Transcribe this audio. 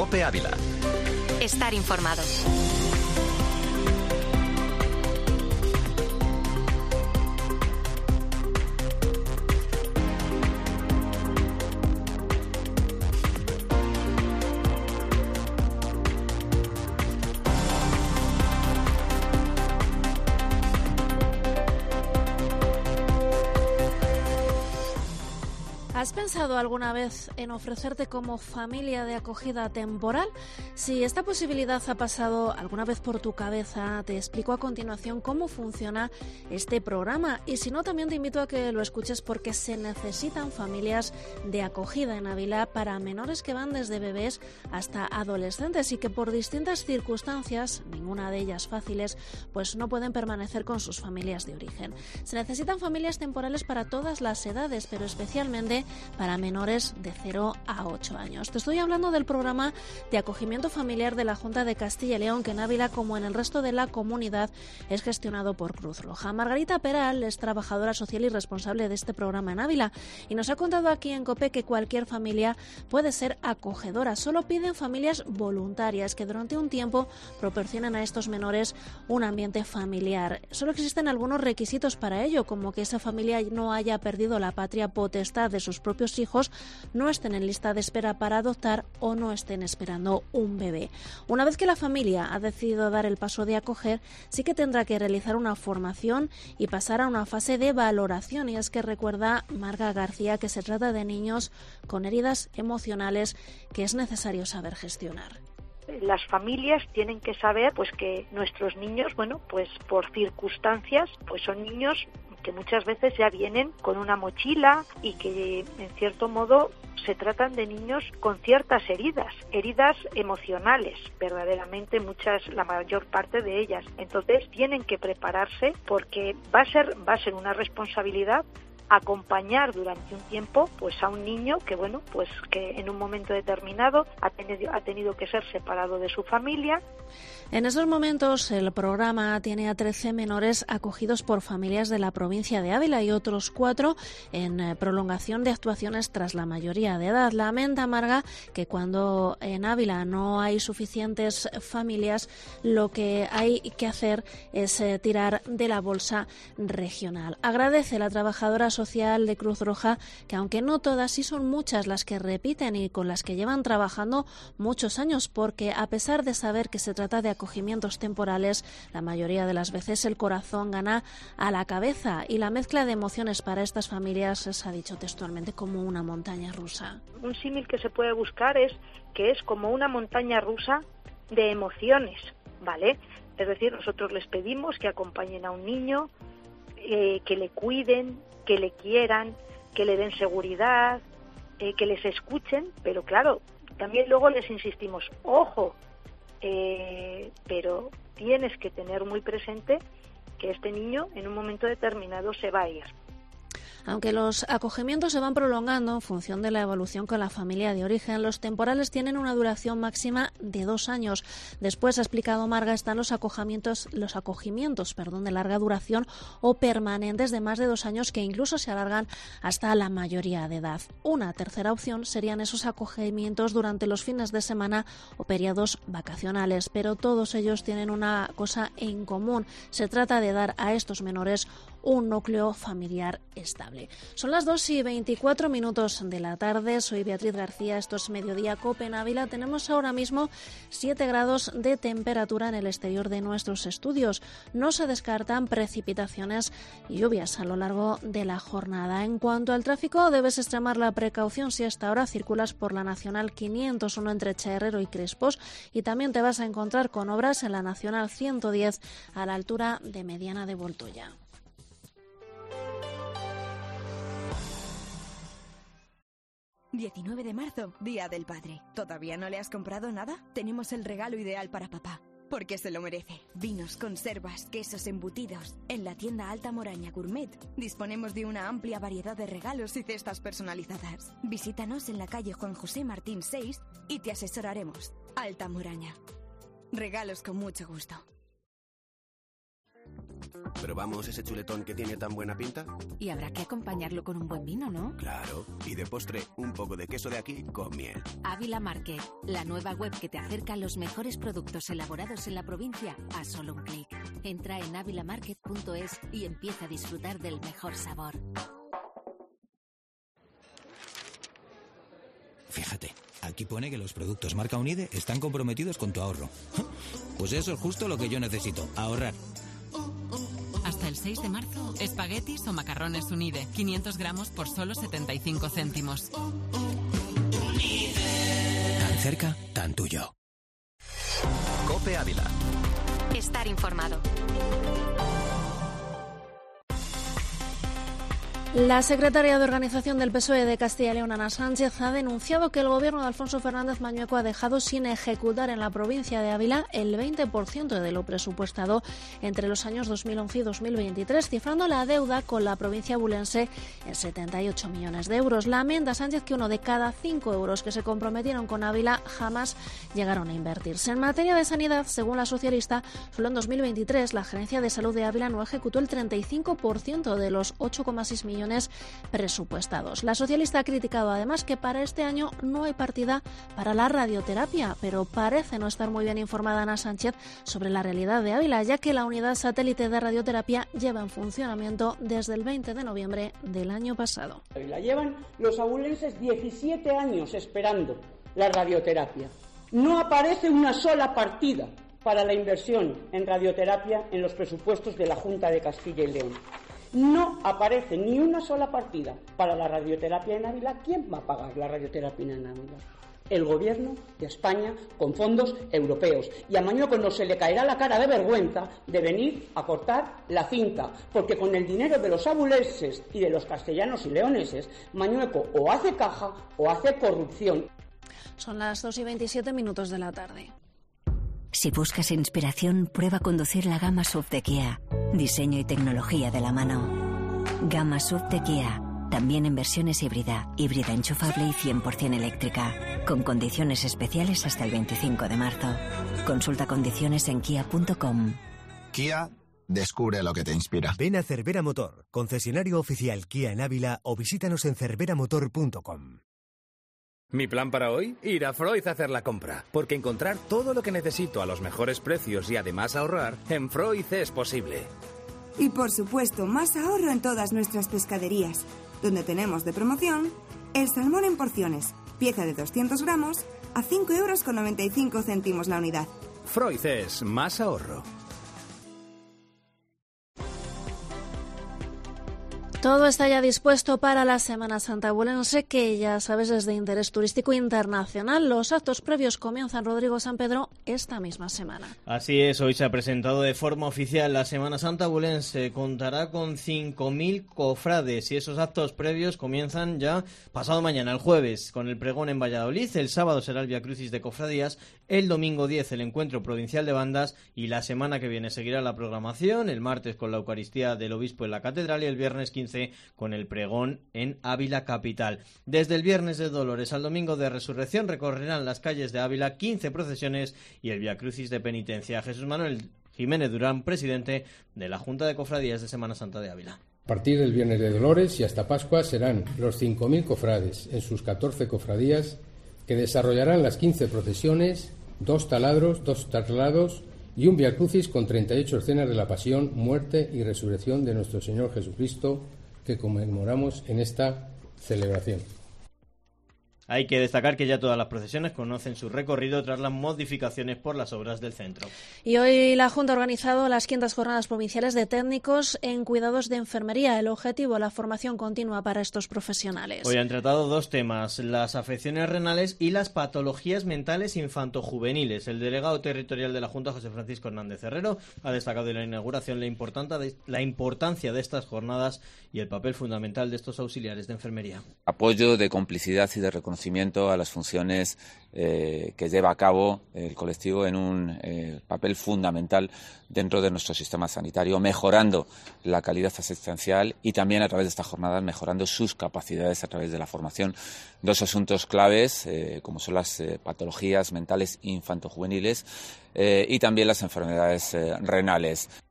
COPE Ávila. Estar informado. ¿Has pensado alguna vez en ofrecerte como familia de acogida temporal? Si esta posibilidad ha pasado alguna vez por tu cabeza, te explico a continuación cómo funciona este programa. Y si no, también te invito a que lo escuches porque se necesitan familias de acogida en Ávila para menores que van desde bebés hasta adolescentes y que por distintas circunstancias, ninguna de ellas fáciles, pues no pueden permanecer con sus familias de origen. Se necesitan familias temporales para todas las edades, pero especialmente para menores de 0 a 8 años. Te estoy hablando del programa de acogimiento familiar de la Junta de Castilla y León, que en Ávila, como en el resto de la comunidad, es gestionado por Cruz Roja. Margarita Peral es trabajadora social y responsable de este programa en Ávila y nos ha contado aquí en COPE que cualquier familia puede ser acogedora. Solo piden familias voluntarias que durante un tiempo proporcionen a estos menores un ambiente familiar. Solo existen algunos requisitos para ello, como que esa familia no haya perdido la patria potestad de sus propios hijos, no estén en lista de espera para adoptar o no estén esperando un bebé. Una vez que la familia ha decidido dar el paso de acoger, sí que tendrá que realizar una formación y pasar a una fase de valoración. Y es que recuerda Marga García que se trata de niños con heridas emocionales que es necesario saber gestionar. Las familias tienen que saber pues que nuestros niños, pues por circunstancias, pues son niños que muchas veces ya vienen con una mochila y que en cierto modo se tratan de niños con ciertas heridas emocionales, verdaderamente la mayor parte de ellas. Entonces tienen que prepararse porque va a ser una responsabilidad acompañar durante un tiempo pues a un niño que que en un momento determinado ha tenido que ser separado de su familia. En esos momentos el programa tiene a 13 menores acogidos por familias de la provincia de Ávila y otros 4 en prolongación de actuaciones tras la mayoría de edad. Lamenta Marga que cuando en Ávila no hay suficientes familias, lo que hay que hacer es tirar de la bolsa regional. Agradece la trabajadora social de Cruz Roja que aunque no todas, sí son muchas las que repiten y con las que llevan trabajando muchos años, porque a pesar de saber que se trata de acogimientos temporales, la mayoría de las veces el corazón gana a la cabeza y la mezcla de emociones para estas familias se ha dicho textualmente como una montaña rusa. Un símil que se puede buscar es que es como una montaña rusa de emociones, ¿vale? Es decir, nosotros les pedimos que acompañen a un niño, que le cuiden, que le quieran, que le den seguridad, que les escuchen, pero claro, también luego les insistimos, ojo, pero tienes que tener muy presente que este niño en un momento determinado se va a ir. Aunque los acogimientos se van prolongando en función de la evolución con la familia de origen, los temporales tienen una duración máxima de 2 años. Después, ha explicado Marga, están los acogimientos de larga duración o permanentes de más de 2 años que incluso se alargan hasta la mayoría de edad. Una tercera opción serían esos acogimientos durante los fines de semana o periodos vacacionales, pero todos ellos tienen una cosa en común. Se trata de dar a estos menores un núcleo familiar estable. Son las 2:24 de la tarde. Soy Beatriz García. Esto es Mediodía COPE en Ávila. Tenemos ahora mismo 7 grados de temperatura en el exterior de nuestros estudios. No se descartan precipitaciones y lluvias a lo largo de la jornada. En cuanto al tráfico, debes extremar la precaución si hasta ahora circulas por la Nacional 501 entre Chaherrero y Crespos, y también te vas a encontrar con obras en la Nacional 110 a la altura de Mediana de Voltoya. ...19 de marzo, Día del Padre. ¿Todavía no le has comprado nada? Tenemos el regalo ideal para papá, porque se lo merece. Vinos, conservas, quesos, embutidos. En la tienda Alta Moraña Gourmet disponemos de una amplia variedad de regalos y cestas personalizadas. Visítanos en la calle Juan José Martín 6 y te asesoraremos. Alta Moraña. Regalos con mucho gusto. ¿Probamos ese chuletón que tiene tan buena pinta? Y habrá que acompañarlo con un buen vino, ¿no? Claro. Y de postre, un poco de queso de aquí con miel. Ávila Market, la nueva web que te acerca a los mejores productos elaborados en la provincia a solo un clic. Entra en avilamarket.es y empieza a disfrutar del mejor sabor. Fíjate, aquí pone que los productos marca Unide están comprometidos con tu ahorro. Pues eso es justo lo que yo necesito, ahorrar. Hasta el 6 de marzo, espaguetis o macarrones Unide, 500 gramos por solo 75 céntimos. Tan cerca, tan tuyo. COPE Ávila. Estar informado. La secretaria de Organización del PSOE de Castilla y León, Ana Sánchez, ha denunciado que el gobierno de Alfonso Fernández Mañueco ha dejado sin ejecutar en la provincia de Ávila el 20% de lo presupuestado entre los años 2011 y 2023, cifrando la deuda con la provincia abulense en 78 millones de euros. Lamenta Sánchez que uno de cada 5 euros que se comprometieron con Ávila jamás llegaron a invertirse. En materia de sanidad, según la socialista, solo en 2023 la Gerencia de Salud de Ávila no ejecutó el 35% de los 8,6 millones presupuestados. La socialista ha criticado además que para este año no hay partida para la radioterapia, pero parece no estar muy bien informada Ana Sánchez sobre la realidad de Ávila, ya que la unidad satélite de radioterapia lleva en funcionamiento desde el 20 de noviembre del año pasado. La llevan los abulenses 17 años esperando la radioterapia. No aparece una sola partida para la inversión en radioterapia en los presupuestos de la Junta de Castilla y León. No aparece ni una sola partida para la radioterapia en Ávila. ¿Quién va a pagar la radioterapia en Ávila? El Gobierno de España con fondos europeos. Y a Mañueco no se le caerá la cara de vergüenza de venir a cortar la cinta, porque con el dinero de los abulenses y de los castellanos y leoneses, Mañueco o hace caja o hace corrupción. Son las 2:27 de la tarde. Si buscas inspiración, prueba conducir la gama SUV de Kia. Diseño y tecnología de la mano. Gama SUV de Kia. También en versiones híbrida enchufable y 100% eléctrica. Con condiciones especiales hasta el 25 de marzo. Consulta condiciones en kia.com. Kia, descubre lo que te inspira. Ven a Cervera Motor, concesionario oficial Kia en Ávila, o visítanos en cerveramotor.com. Mi plan para hoy, ir a Freud a hacer la compra, porque encontrar todo lo que necesito a los mejores precios y además ahorrar, en Freud es posible. Y por supuesto, más ahorro en todas nuestras pescaderías, donde tenemos de promoción el salmón en porciones, pieza de 200 gramos, a 5,95 € la unidad. Freud es más ahorro. Todo está ya dispuesto para la Semana Santa abulense, que ya sabes es de interés turístico internacional. Los actos previos comienzan, Rodrigo San Pedro, esta misma semana. Así es, hoy se ha presentado de forma oficial la Semana Santa abulense. Contará con 5.000 cofrades y esos actos previos comienzan ya pasado mañana, el jueves, con el pregón en Valladolid. El sábado será el Vía Crucis de cofradías, el domingo 10 el encuentro provincial de bandas y la semana que viene seguirá la programación, el martes con la Eucaristía del Obispo en la Catedral y el viernes 15 con el pregón en Ávila capital. Desde el viernes de Dolores al domingo de Resurrección recorrerán las calles de Ávila 15 procesiones y el Vía Crucis de penitencia. Jesús Manuel Jiménez Durán, presidente de la Junta de Cofradías de Semana Santa de Ávila. A partir del viernes de Dolores y hasta Pascua serán los 5.000 cofrades en sus 14 cofradías que desarrollarán las 15 procesiones, 2 taladros, 2 traslados y un Vía Crucis con 38 escenas de la pasión, muerte y resurrección de nuestro Señor Jesucristo, que conmemoramos en esta celebración. Hay que destacar que ya todas las procesiones conocen su recorrido tras las modificaciones por las obras del centro. Y hoy la Junta ha organizado las 500 jornadas provinciales de técnicos en cuidados de enfermería. El objetivo, la formación continua para estos profesionales. Hoy han tratado 2 temas, las afecciones renales y las patologías mentales infantojuveniles. El delegado territorial de la Junta, José Francisco Hernández Herrero, ha destacado en la inauguración la importancia de estas jornadas y el papel fundamental de estos auxiliares de enfermería. Apoyo de complicidad y de reconocimiento a las funciones que lleva a cabo el colectivo en un papel fundamental dentro de nuestro sistema sanitario, mejorando la calidad asistencial y también a través de estas jornadas mejorando sus capacidades a través de la formación. 2 asuntos claves, como son las patologías mentales infantojuveniles y también las enfermedades renales.